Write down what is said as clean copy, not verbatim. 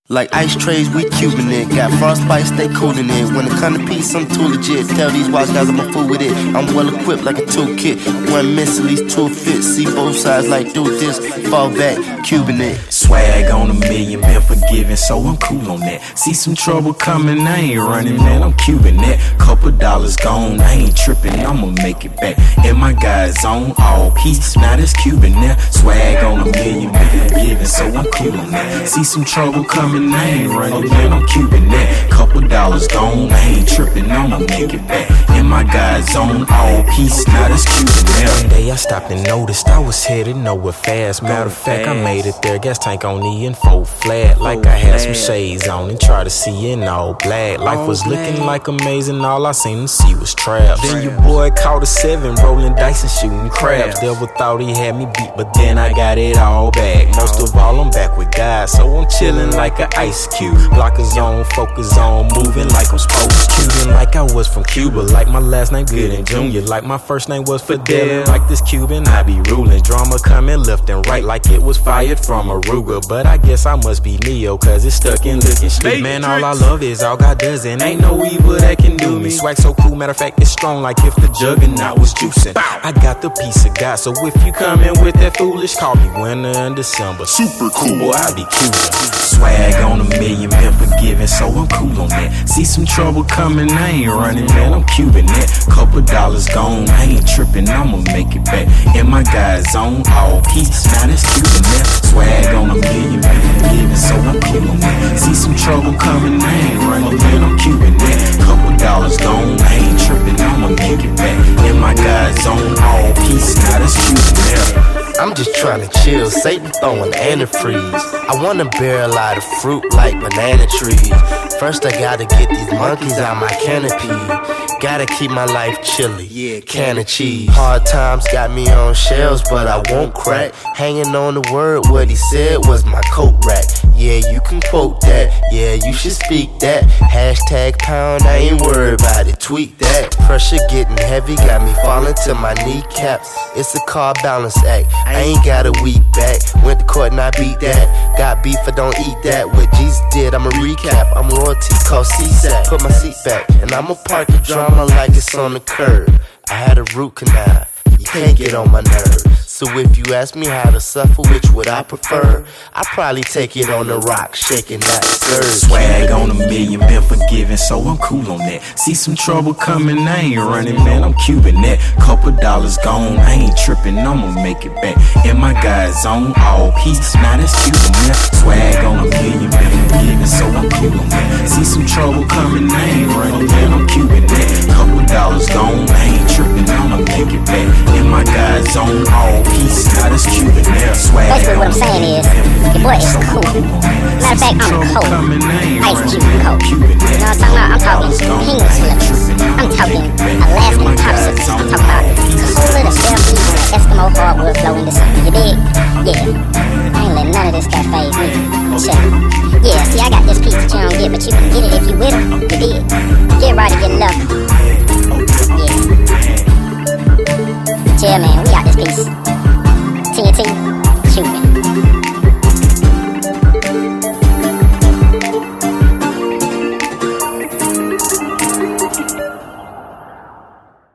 Like ice trays, we Cuban it. Got frostbite, stay cool in it. When it come to peace, I'm too legit. Tell these wise guys I'm a fool with it. I'm well equipped like a toolkit. One miss, at least two fit. See both sides like do this, fall back, Cuban it. Swag on a million, been forgiven, so I'm cool on that. See some trouble coming, I ain't running, man, I'm Cuban that. Couple dollars gone, I ain't tripping, I'ma make it back. And my guys on all peace, now that's Cuban that. Swag on a million, been forgiven, so I'm cool on that. See some trouble coming, I ain't running, man, I'm Cuban that. Couple dollars gone, I ain't tripping, I'ma make it back. And my guys on all peace, now that's Cuban that. One day I stopped and noticed I was headed nowhere fast. Matter of fact, I made it there, gas tank on the info flat. Like I had some shades on and tried to see in all black. Life was looking like amazing, all I seemed to see was traps. Then your boy caught a 7, rolling dice and shooting crabs. Devil thought he had me beat, but then I got it all back. Most of all, I'm back with God, so I'm chilling like an ice cube. Blockers on, focus on, moving like I'm supposed to. Cuban like I was from Cuba, like my last name good and Junior, like my first name was Fidel. Like this Cuban, I be ruling. Drama coming left and right like it was fired from Aruga. But I guess I must be Neo, cause it's stuck in looking stupid. Man, all I love is all God does, and ain't no evil that can do me. Swag so cool, matter of fact, it's strong like if the juggernaut was juicing. I got the peace of God, so if you come in with that foolish, call me winter in December. Super cool, boy, I be Cuban. Swag on a million, been forgiven, so I'm cool on that. See some trouble coming, I ain't running, man, I'm Cuban that. Couple dollars gone, I ain't tripping, I'ma make it back. And my guys on all peace, now that's Cuban that. Swag on a million, been forgiven, so I'm cool on that. See some trouble coming, I ain't running, man, I'm Cuban that. Couple dollars gone, I ain't tripping, I'ma make it back. And my guys on all peace, now that's Cuban that. I'm just trying to chill, Satan throwing antifreeze. I wanna bear a lot of fruit like banana trees. First I gotta get these monkeys out my canopy. Gotta keep my life chilly, yeah, can of cheese. Hard times got me on shelves, but I won't crack. Hanging on the word, what he said was my coat rack. Yeah, you can quote that, yeah, you should speak that. Hashtag pound, I ain't worried about it, tweet that. Pressure getting heavy, got me falling to my kneecaps. It's a car balance act, I ain't got a week back. Went to court and I beat that. Got beef, I don't eat that. What Jesus did, I'ma recap. I'm royalty, called CSAC. Put my seat back, and I'ma park the drama like it's on the curb. I had a root canal, you can't get on my nerves. So if you ask me how to suffer, which would I prefer? I probably take it on the rock, shaking that surge. Swag on a million, been forgiven, so I'm cool on that. See some trouble coming, I ain't running, man, I'm Cuban that. Couple dollars gone, I ain't tripping, I'ma make it back. And my guys on all peace, now that's Cuban that. Swag on a million, been forgiven, so I'm cool on that. See some trouble coming, I ain't running, man, I'm Cuban that. Couple dollars gone, I ain't tripping, I'ma make it back. And my guys on all peace, now that's Cuban that. Swag. Basically what I'm saying is, your boy is cool. Matter of fact, I'm cold. Ice Cuban cold. You know what I'm talking about? I'm talking pink slippers. I'm talking Alaskan popsicles. I'm talking about cooler to 12 feet on an Eskimo hardwood flow in the sun. You dig? Yeah. I ain't letting none of this stuff phase me. Chill. Yeah, see, I got this piece that you don't get, but you can get it if you with it. You dig? Get right or get left. Yeah. Chill, man. We got this piece.